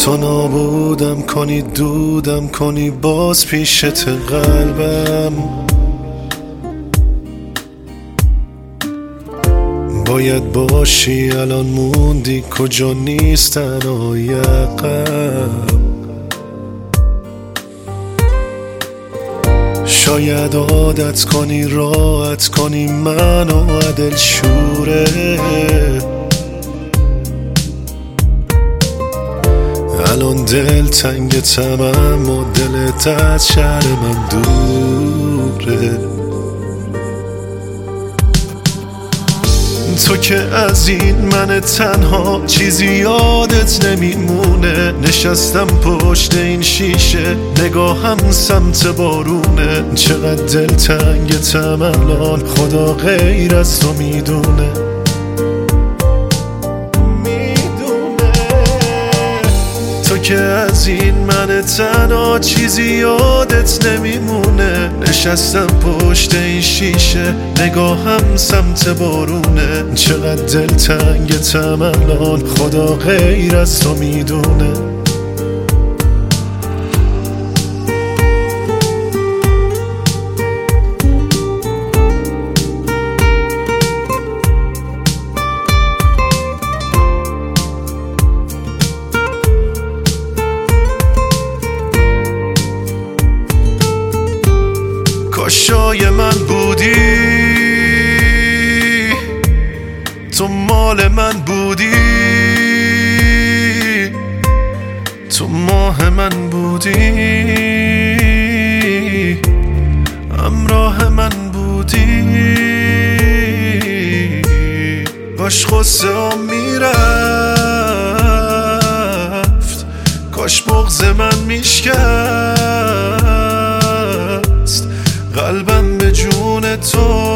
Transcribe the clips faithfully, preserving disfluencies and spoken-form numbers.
تو نابودم کنی دودم کنی باز پیشت قلبم. باید باشی الان موندی کجا نیستن آیقم. شاید عادت کنی راحت کنی منو عدل شوره. الان دل تنگ تمام و دلت از شهر من دوره. تو که از این من تنها چیزی یادت نمیمونه. نشستم پشت این شیشه نگاهم سمت بارونه. چقدر دل تنگتم الان خدا غیر از تو میدونه. تو که از این من تنها چیزی یادت نمیمونه. نشستم پشت این شیشه نگاهم سمت بارونه. چقدر دل تنگتم الان خدا غیر از تو میدونه. کاشای من بودی تو مال من بودی. تو ماه من بودی همراه من بودی. کاش غصه ها میرفت کاش بغض من میشکست. قلبم به جون تو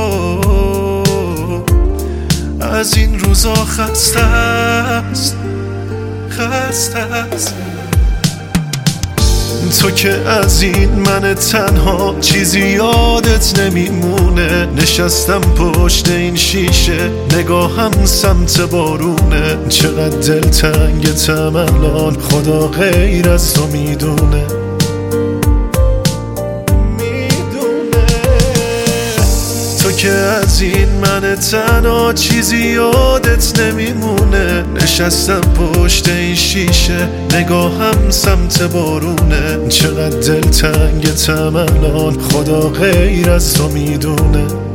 از این روزا خسته است خسته است. تو که از این من تنها چیزی یادت نمیمونه. نشستم پشت این شیشه نگاهم سمت بارونه. چقدر دل تنگتم الان خدا غیر از تو میدونه. تو که از این من تنها چیزی یادت نمیمونه. نشستم پشت این شیشه نگاهم سمت بارونه. چقدر دل تنگتم الان خدا غیر از تو میدونه.